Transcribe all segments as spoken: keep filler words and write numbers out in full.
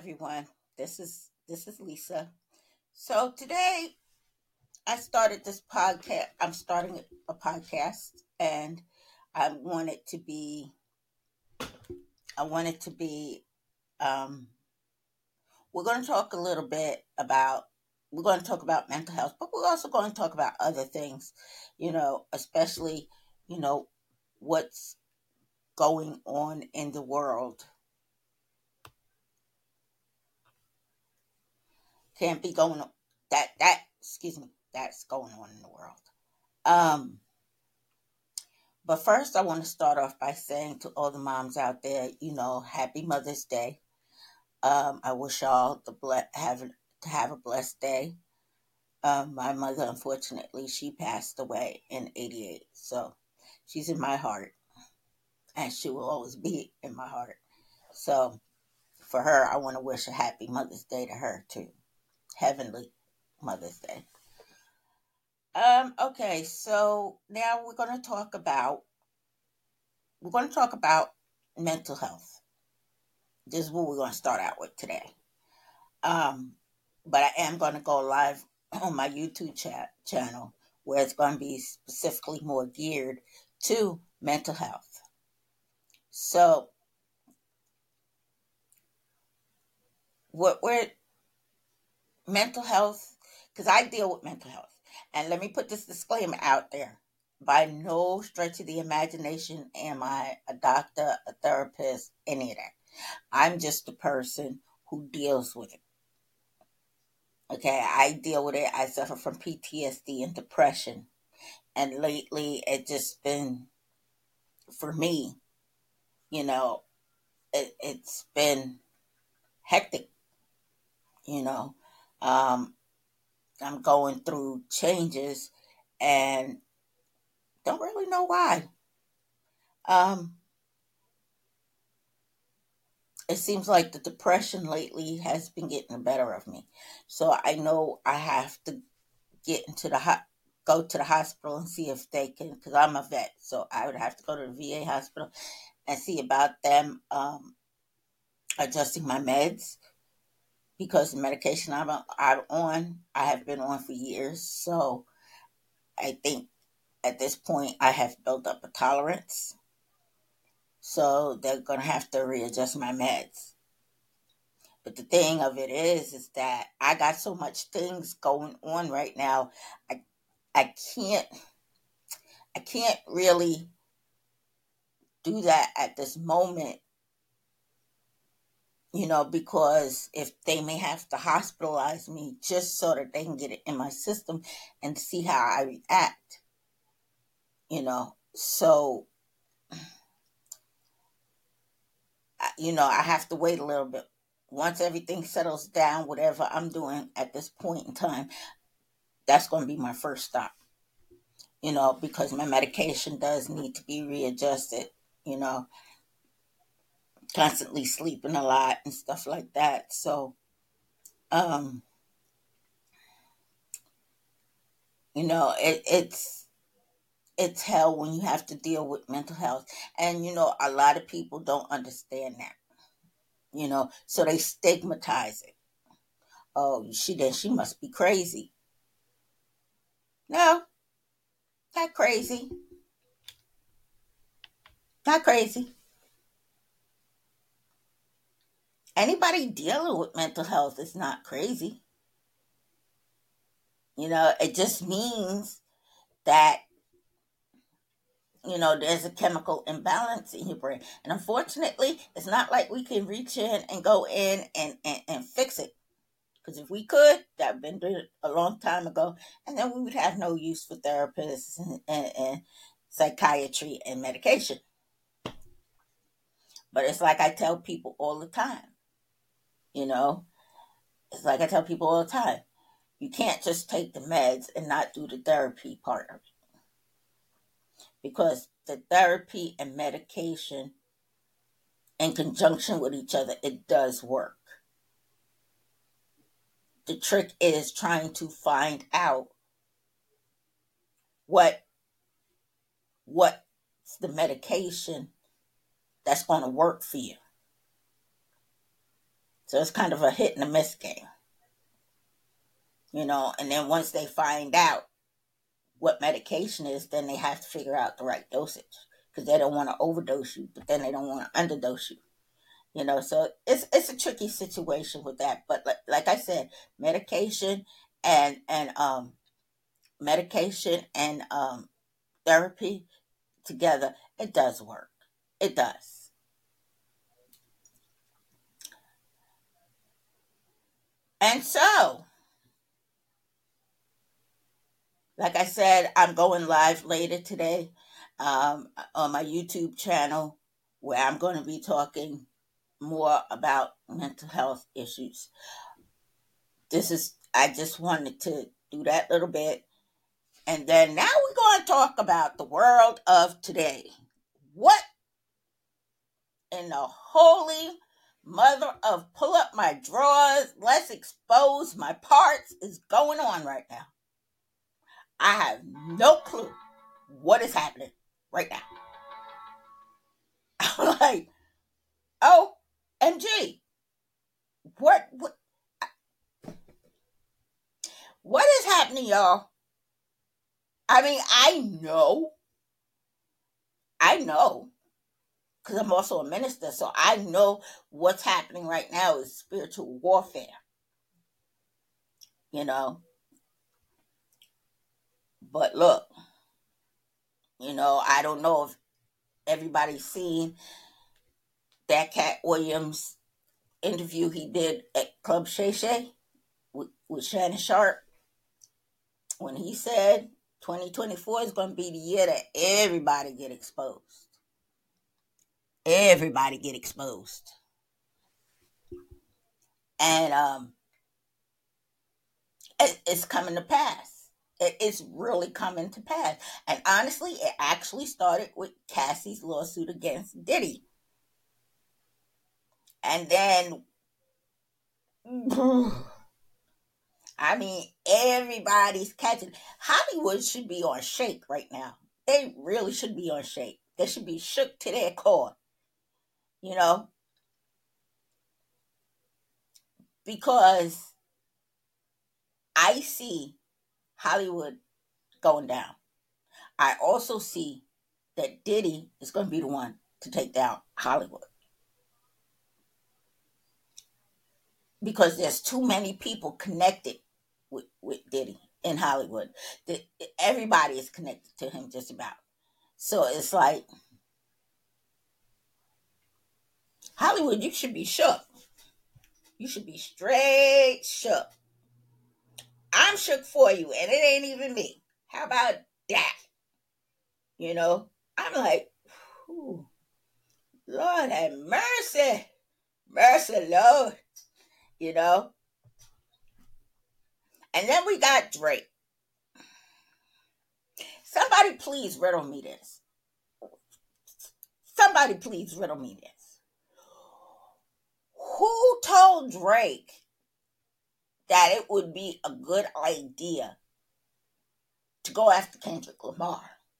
everyone. This is this is Lisa. So today I started this podcast. I'm starting a podcast, and I want it to be. I want it to be. Um, we're going to talk a little bit about. We're going to talk about mental health, but we're also going to talk about other things. You know, especially you know what's going on in the world. Can't be going on that that. Excuse me. That's going on in the world. Um, But first, I want to start off by saying to all the moms out there, you know, happy Mother's Day. Um, I wish y'all to ble- have to have a blessed day. Um, my mother, unfortunately, she passed away in eighty-eight, so she's in my heart, and she will always be in my heart. So for her, I want to wish a happy Mother's Day to her too, Heavenly Mother's Day. Um, okay, so now we're going to talk about we're going to talk about mental health. This is what we're going to start out with today. Um, but I am going to go live on my YouTube chat channel where it's going to be specifically more geared to mental health. So, what we're mental health, because I deal with mental health, and let me put this disclaimer out there. By no stretch of the imagination am I a doctor, a therapist, any of that. I'm just a person who deals with it. Okay, I deal with it. I suffer from P T S D and depression. And lately, it just been, for me, you know, it, it's been hectic, you know. Um, I'm going through changes and don't really know why. Um, it seems like the depression lately has been getting the better of me. So I know I have to get into the ho- go to the hospital and see if they can, because I'm a vet, so I would have to go to the V A hospital and see about them um, adjusting my meds because the medication I'm, I'm on, I have been on for years. So I think at this point I have built up a tolerance. So they're going to have to readjust my meds. But the thing of it is, is that I got so much things going on right now. I, I can't, I can't really do that at this moment, you know, because if they may have to hospitalize me just so that they can get it in my system and see how I react, you know. So, you know, I have to wait a little bit. Once everything settles down, whatever I'm doing at this point in time, that's going to be my first stop, you know, because my medication does need to be readjusted, you know, constantly sleeping a lot and stuff like that. So, um, you know, it, it's it's hell when you have to deal with mental health. And, you know, a lot of people don't understand that, you know, so they stigmatize it. Oh, she then she must be crazy. No, not crazy. Not crazy. Anybody dealing with mental health is not crazy. You know, it just means that, you know, there's a chemical imbalance in your brain. And unfortunately, it's not like we can reach in and go in and, and, and fix it. Because if we could, that would have been a long time ago. And then we would have no use for therapists and, and, and psychiatry and medication. But it's like I tell people all the time, you know, it's like I tell people all the time. You can't just take the meds and not do the therapy part of it. Because the therapy and medication in conjunction with each other, it does work. The trick is trying to find out what what's the medication that's going to work for you. So it's kind of a hit and a miss game, you know. And then once they find out what medication is, then they have to figure out the right dosage because they don't want to overdose you, but then they don't want to underdose you. You know, so it's it's a tricky situation with that. But like, like I said, medication and and um medication and um therapy together, it does work. It does. And so, like I said, I'm going live later today um, on my YouTube channel where I'm going to be talking more about mental health issues. This is, I just wanted to do that little bit. And then now we're going to talk about the world of today. What in the holy mother of pull up my drawers, let's expose my parts is going on right now? I have no clue what is happening right now. I'm like, oh, M G, what, what, what is happening, y'all? I mean, I know, I know, because I'm also a minister, so I know what's happening right now is spiritual warfare, you know. But look, you know, I don't know if everybody's seen that Cat Williams interview he did at Club Shay Shay with, with Shannon Sharp when he said twenty twenty-four is going to be the year that everybody get exposed. Everybody get exposed. And um, it, it's coming to pass. It, it's really coming to pass. And honestly, it actually started with Cassie's lawsuit against Diddy. And then, I mean, everybody's catching. Hollywood should be on shake right now. They really should be on shake. They should be shook to their core, you know, because I see Hollywood going down. I also see that Diddy is going to be the one to take down Hollywood because there's too many people connected with, with Diddy in Hollywood. The, everybody is connected to him just about. So it's like, Hollywood, you should be shook. You should be straight shook. I'm shook for you, and it ain't even me. How about that? You know, I'm like, whew, Lord have mercy. Mercy, Lord. You know? And then we got Drake. Somebody please riddle me this. Somebody please riddle me this. Who told Drake that it would be a good idea to go after Kendrick Lamar?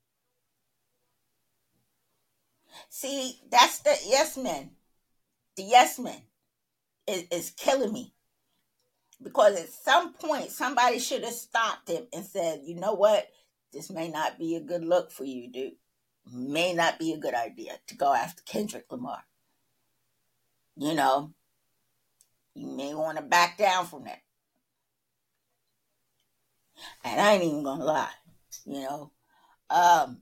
See, that's the yes men. The yes men is, is killing me. Because at some point, somebody should have stopped him and said, you know what? This may not be a good look for you, dude. May not be a good idea to go after Kendrick Lamar. You know, you may want to back down from that. And I ain't even gonna lie, you know. Um,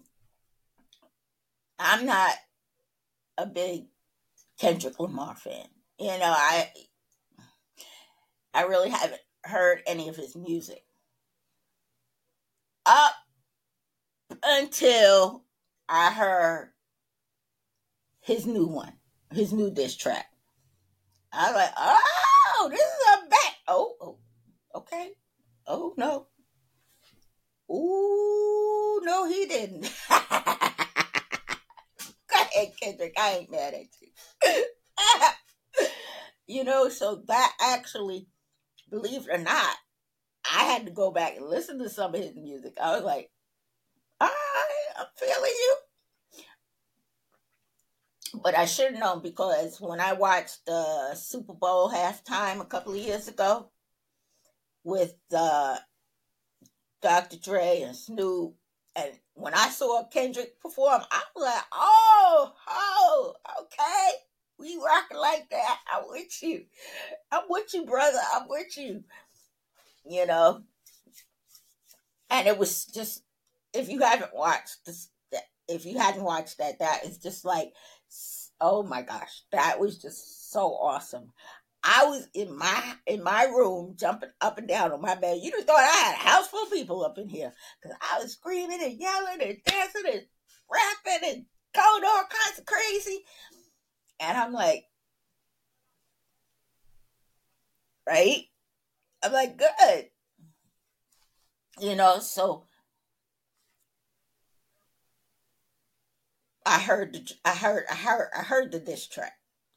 I'm not a big Kendrick Lamar fan. You know, I I really haven't heard any of his music. Up until I heard his new one, his new diss track. I was like, oh, this is a back. Oh, oh, okay. Oh, no. Ooh, no, he didn't. Go ahead, Kendrick. I ain't mad at you. You know, so that actually, believe it or not, I had to go back and listen to some of his music. I was like, all right, I'm feeling you. But I should have known because when I watched the Super Bowl halftime a couple of years ago with uh, doctor Dre and Snoop, and when I saw Kendrick perform, I was like, oh, oh, okay. We rocking like that. I'm with you. I'm with you, brother. I'm with you. You know, and it was just, if you haven't watched this, if you hadn't watched that, that is just like, oh my gosh, that was just so awesome. I was in my in my room jumping up and down on my bed. You just thought I had a house full of people up in here because I was screaming and yelling and dancing and rapping and going all kinds of crazy. And I'm like, right? I'm like, good, you know. So I heard the I heard I heard I heard the diss track,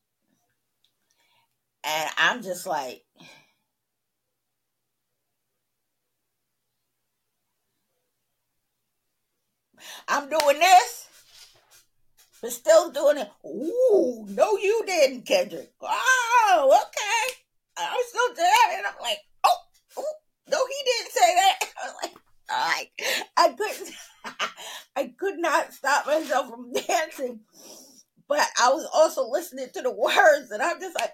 and I'm just like, I'm doing this, but still doing it. Ooh, no, you didn't, Kendrick. Oh, okay. I'm still there, and I'm like, oh, oh, no, he didn't say that. I was like, all right, I couldn't, I could not stop myself from dancing, but I was also listening to the words, and I'm just like,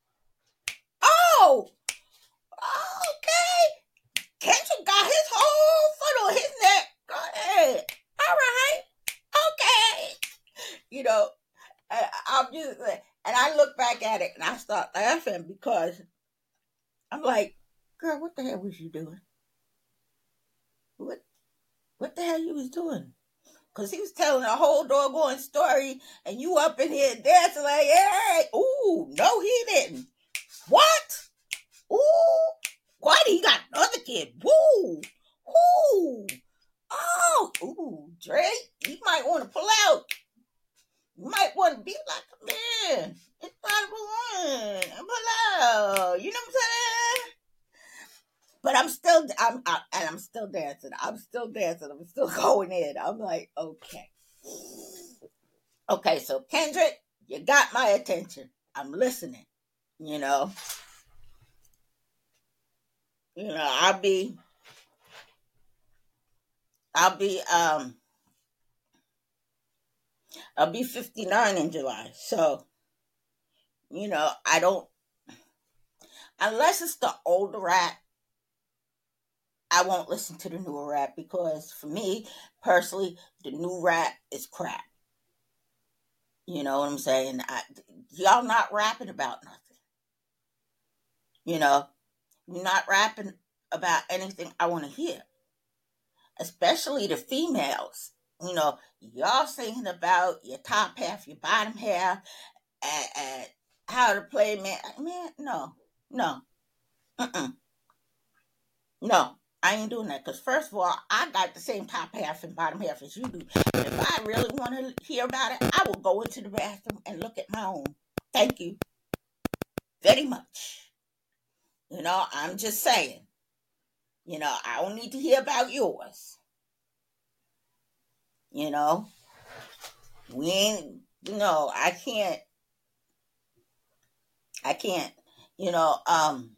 oh, okay. Kendrick got his whole foot on his neck. Go ahead. All right. Okay. You know, I, I'm just, and I look back at it and I start laughing because I'm like, girl, what the hell was you doing? What, what the hell you was doing? Because he was telling a whole doggone story and you up in here dancing like, hey, ooh, no, he didn't. What? Ooh, what? He got another kid. Woo, woo. Oh, ooh, Drake, you might want to pull out. You might want to be like a man. It's not one. Pull out. You know what I'm saying? But I'm still, I'm, I, and I'm still dancing. I'm still dancing. I'm still going in. I'm like, okay, okay. So Kendrick, you got my attention. I'm listening. You know, you know. I'll be, I'll be, um, I'll be fifty-nine in July. So you know, I don't, unless it's the older rap, I won't listen to the newer rap because for me personally, the new rap is crap. You know what I'm saying? I, y'all not rapping about nothing. You know, you're not rapping about anything I want to hear, especially the females. You know, y'all singing about your top half, your bottom half, and, and how to play man. Man, no, no, mm-mm. No, I ain't doing that because first of all, I got the same top half and bottom half as you do. And if I really want to hear about it, I will go into the bathroom and look at my own. Thank you very much. You know, I'm just saying. You know, I don't need to hear about yours. You know, we ain't. You know, I can't. I can't. You know, um,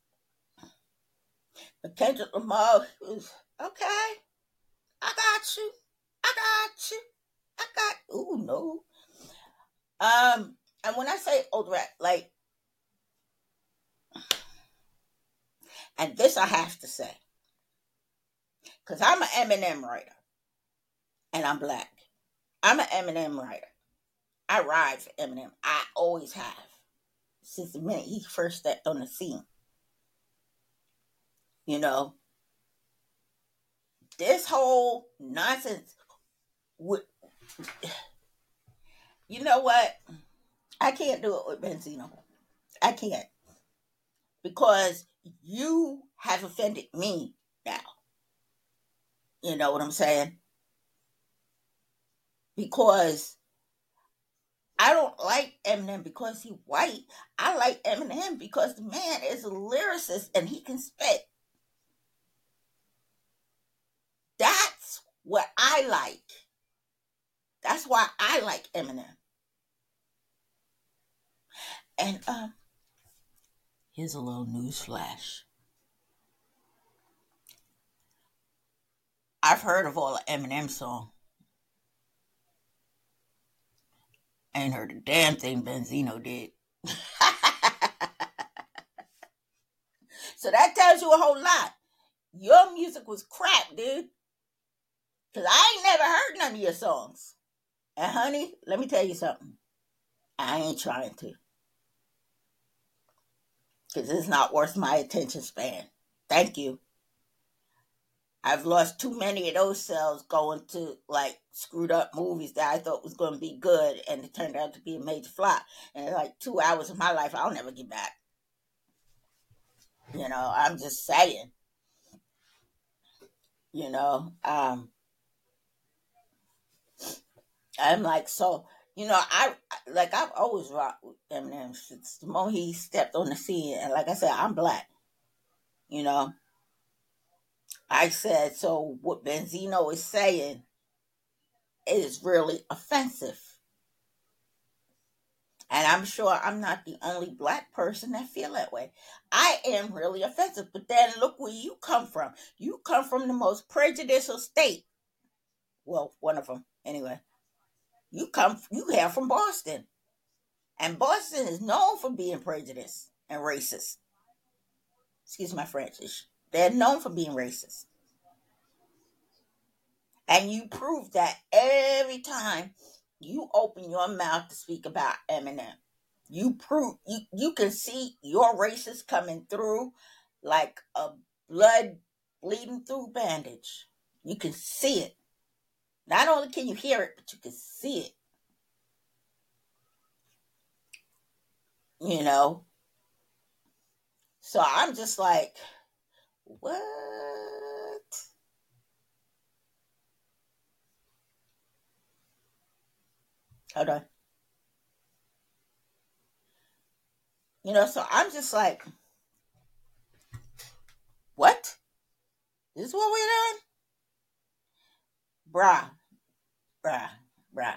but Kendrick Lamar was okay. I got you. I got you. I got. Ooh, no. Um, and when I say old rap, like, and this I have to say, because I'm an Eminem writer, and I'm black. I'm an Eminem writer. I ride for Eminem. I always have since the minute he first stepped on the scene. You know, this whole nonsense. With, you know what? I can't do it with Benzino. I can't because you have offended me now. You know what I'm saying? Because I don't like Eminem because he's white. I like Eminem because the man is a lyricist and he can spit. That's what I like. That's why I like Eminem. And um, here's a little news flash. I've heard of all the Eminem songs. I ain't heard a damn thing Benzino did. So that tells you a whole lot. Your music was crap, dude. Because I ain't never heard none of your songs. And honey, let me tell you something. I ain't trying to. Because it's not worth my attention span. Thank you. I've lost too many of those cells going to like screwed up movies that I thought was going to be good and it turned out to be a major flop. And like two hours of my life I'll never get back. You know, I'm just saying. You know, um, I'm like, so, you know, I like I've always rocked with Eminem since the moment he stepped on the scene. And like I said, I'm black. You know, I said, so what Benzino is saying is really offensive. And I'm sure I'm not the only black person that feel that way. I am really offensive. But then look where you come from. You come from the most prejudicial state. Well, one of them, anyway. You come, you hail from Boston. And Boston is known for being prejudiced and racist. Excuse my French. They're known for being racist. And you prove that every time you open your mouth to speak about Eminem. You prove you, you can see your racist coming through like a blood bleeding through bandage. You can see it. Not only can you hear it, but you can see it. You know? So I'm just like, what? Hold on. You know, so I'm just like, what? This is what we're doing? Bruh, bruh, bruh.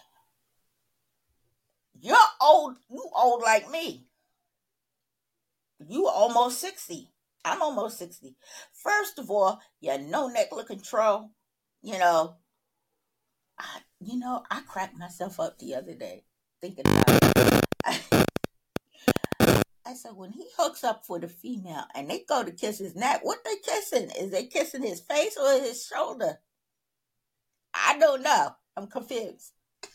You're old, you old like me. You almost sixty. I'm almost sixty. First of all, you no neckler control. You know, I, you know, I cracked myself up the other day thinking about it. I, I said, when he hooks up for the female and they go to kiss his neck, what they kissing? Is they kissing his face or his shoulder? I don't know. I'm confused.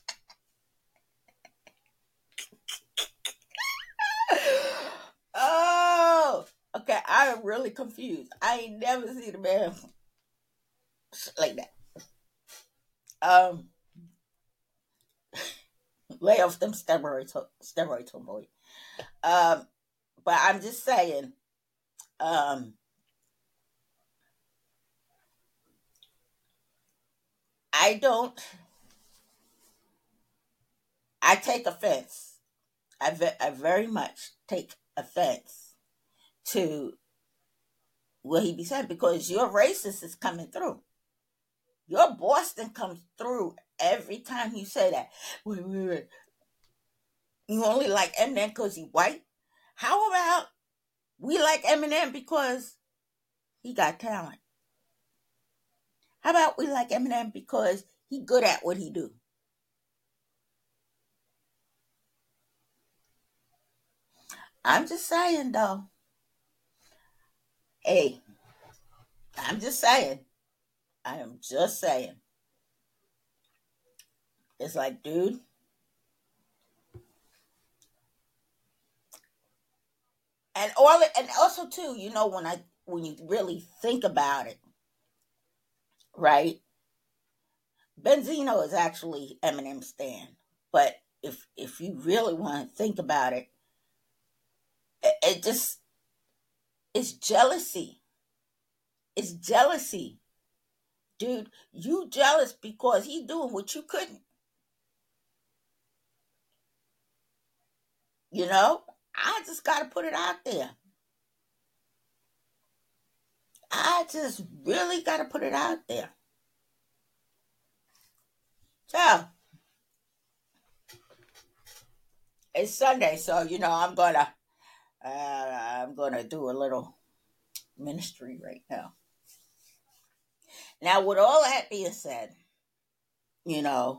Oh, okay. I am really confused. I ain't never seen a man like that. Um, lay off them steroids, steroids, homeboy. Um, but I'm just saying. Um, I don't. I take offense. I, ve- I very much take offense to what he be saying because your racist is coming through. Your Boston comes through every time you say that. Wait, wait, wait. You only like Eminem because he white? How about we like Eminem because he got talent? How about we like Eminem because he good at what he do? I'm just saying though. Hey, I'm just saying. I am just saying. It's like, dude. And all and also too, you know, when I when you really think about it, right? Benzino is actually Eminem's stand. But if if you really want to think about it, it, it just it's jealousy. It's jealousy. Dude, you jealous because he doing what you couldn't. You know? I just gotta put it out there. I just really gotta put it out there. So it's Sunday, so you know I'm gonna uh, I'm gonna do a little ministry right now. Now, with all that being said, you know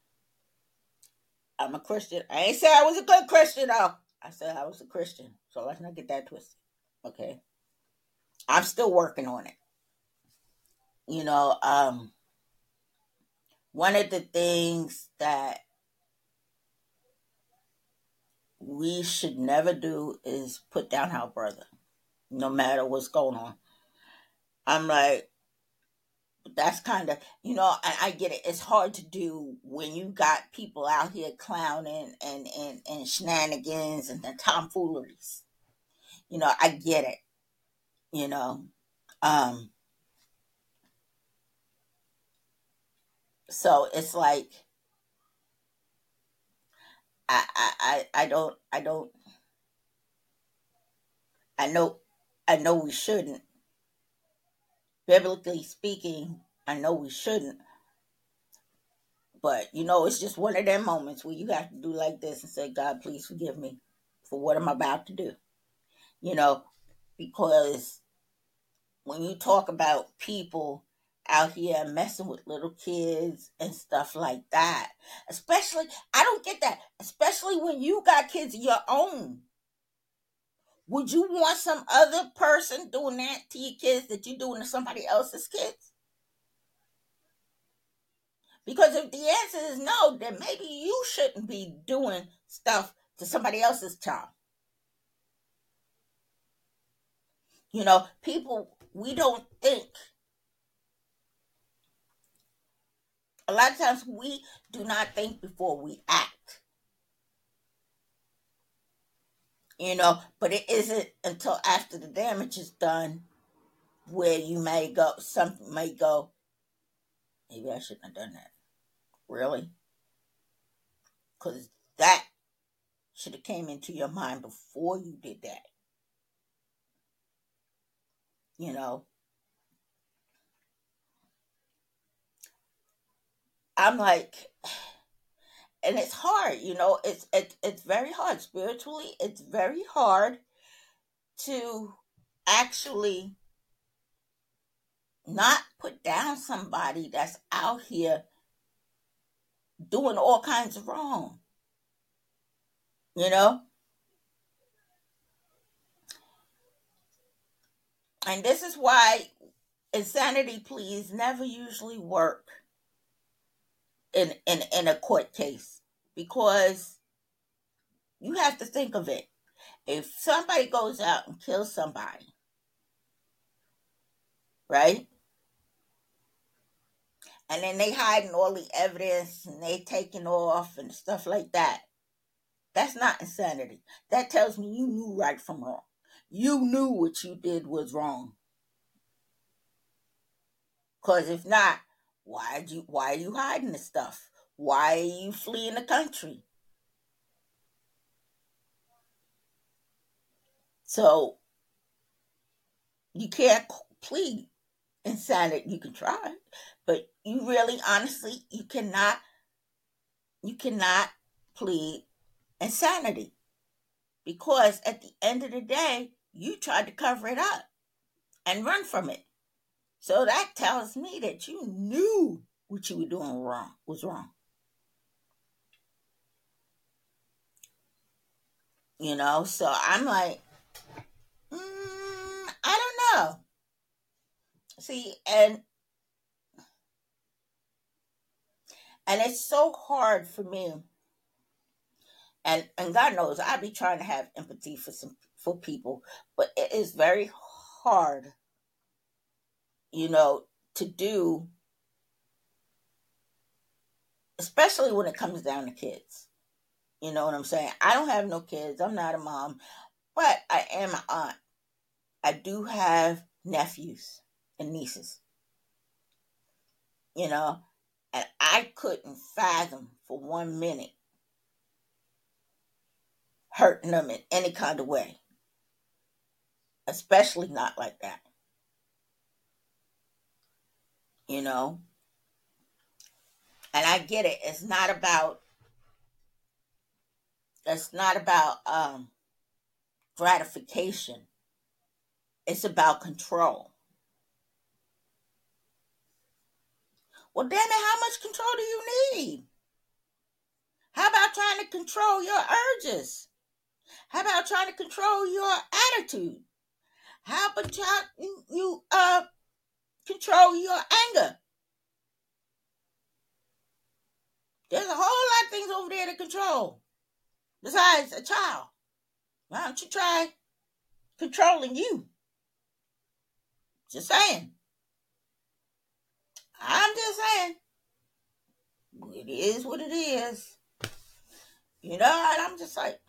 I'm a Christian. I ain't say I was a good Christian though. I said I was a Christian, so let's not get that twisted. Okay, I'm still working on it. You know, um, one of the things that we should never do is put down our brother, no matter what's going on. I'm like, that's kind of, you know, and I get it. It's hard to do when you got people out here clowning and and and shenanigans and the tomfooleries. You know, I get it. You know, um, so it's like I I I I don't I don't I know I know we shouldn't. Biblically speaking, I know we shouldn't. But you know, it's just one of them moments where you have to do like this and say, God, please forgive me for what I'm about to do. You know, because when you talk about people out here messing with little kids and stuff like that, especially, I don't get that, especially when you got kids of your own. Would you want some other person doing that to your kids that you're doing to somebody else's kids? Because if the answer is no, then maybe you shouldn't be doing stuff to somebody else's child. You know, people, we don't think, a lot of times we do not think before we act, you know, but it isn't until after the damage is done where you may go, something may go, maybe I shouldn't have done that. Really? Because that should have came into your mind before you did that, you know. I'm like, and it's hard, you know, it's it, it's very hard spiritually. It's very hard to actually not put down somebody that's out here doing all kinds of wrong, you know. And this is why insanity pleas never usually work in in, in a court case, because you have to think of it. If somebody goes out and kills somebody, right, and then they hiding all the evidence and they taking off and stuff like that, that's not insanity. That tells me you knew right from wrong. You knew what you did was wrong. Cause if not, why you why are you hiding the stuff? Why are you fleeing the country? So you can't plead insanity. You can try, but you really, honestly, you cannot. You cannot plead insanity, because at the end of the day, you tried to cover it up and run from it. So that tells me that you knew what you were doing wrong was wrong. You know, so I'm like, mm, I don't know. See, and and it's so hard for me, and and God knows I be trying to have empathy for some for people, but it is very hard, you know, to do, especially when it comes down to kids. You know what I'm saying? I don't have no kids. I'm not a mom, but I am an aunt. I do have nephews and nieces, you know, and I couldn't fathom for one minute hurting them in any kind of way, especially not like that, you know. And I get it. It's not about It's not about um, gratification. It's about control. Well, damn it, how much control do you need? How about trying to control your urges? How about trying to control your attitude? How about try, you, you uh control your anger? There's a whole lot of things over there to control. Besides a child. Why don't you try controlling you? Just saying. I'm just saying. It is what it is. You know, and I'm just like,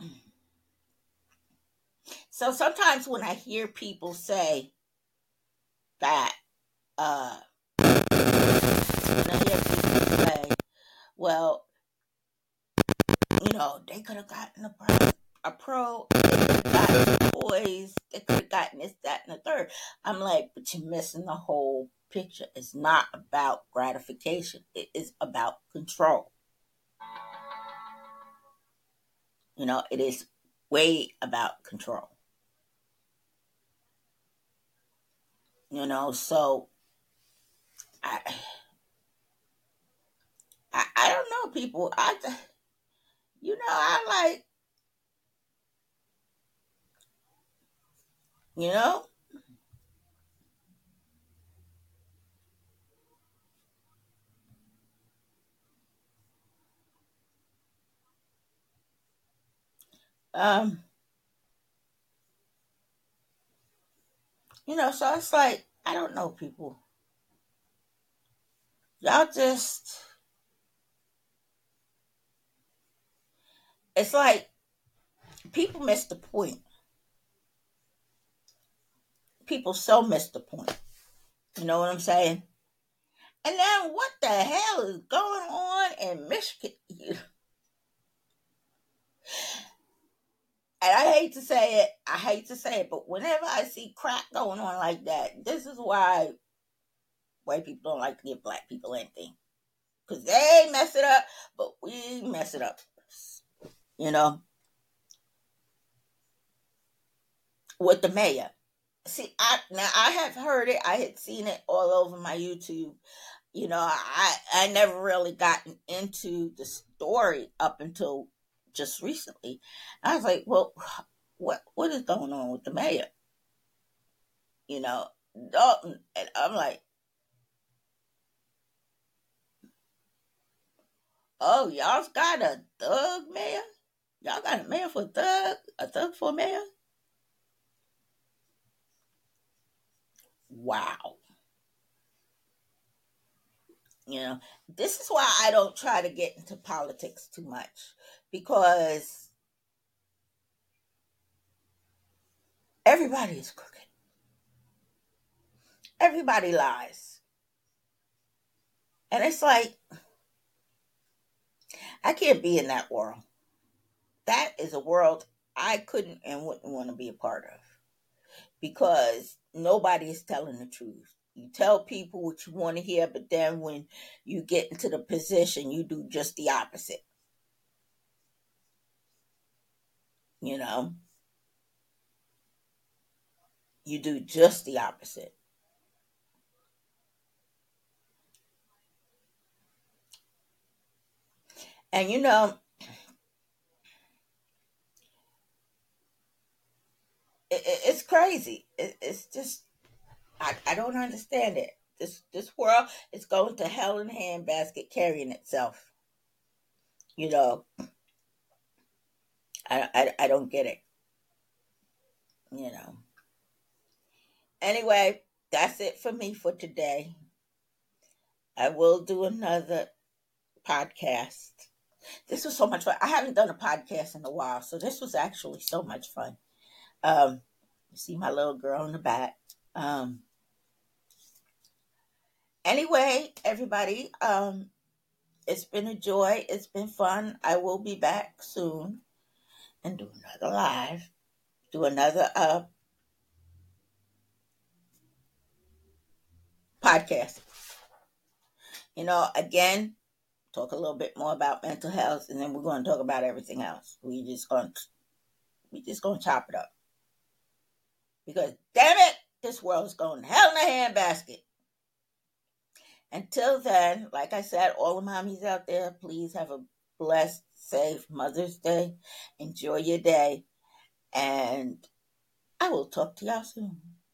so sometimes when I hear people say that, uh, when I hear people say, well, you know, they could have gotten a pro, a pro, they could have gotten toys, they could have gotten this, that, and the third. I'm like, but you're missing the whole picture. It's not about gratification. It is about control. You know, it is way about control. You know, so I, I, I don't know, people. I, you know, I like, you know, um, you know, so it's like, I don't know, people. Y'all just, it's like people miss the point. People so miss the point. You know what I'm saying? And then what the hell is going on in Michigan? And I hate to say it, I hate to say it, but whenever I see crap going on like that, this is why white people don't like to give black people anything. Because they mess it up, but we mess it up. You know? With the mayor. See, I now I have heard it, I had seen it all over my YouTube. You know, I I never really gotten into the story up until just recently. I was like, well, what what is going on with the mayor? You know, Dalton, and I'm like, oh, y'all's got a thug mayor? Y'all got a mayor for a thug? A thug for a mayor? Wow. You know, this is why I don't try to get into politics too much because everybody is crooked. Everybody lies. And it's like, I can't be in that world. That is a world I couldn't and wouldn't want to be a part of because nobody is telling the truth. You tell people what you want to hear, but then when you get into the position, you do just the opposite. You know, you do just the opposite. And you know, it, it, it's crazy. It, it's just I, I don't understand it. This this world is going to hell in a handbasket carrying itself. You know, I, I, I don't get it. You know. Anyway, that's it for me for today. I will do another podcast. This was so much fun. I haven't done a podcast in a while, so this was actually so much fun. Um, you see my little girl in the back. Um, anyway, everybody, um, it's been a joy. It's been fun. I will be back soon and do another live, do another uh podcast. You know, again, talk a little bit more about mental health, and then we're going to talk about everything else. We just going to we just going to chop it up because damn it, this world is going to hell in a handbasket. Until then, like I said, all the mommies out there, please have a blessed, safe Mother's Day. Enjoy your day, and I will talk to y'all soon.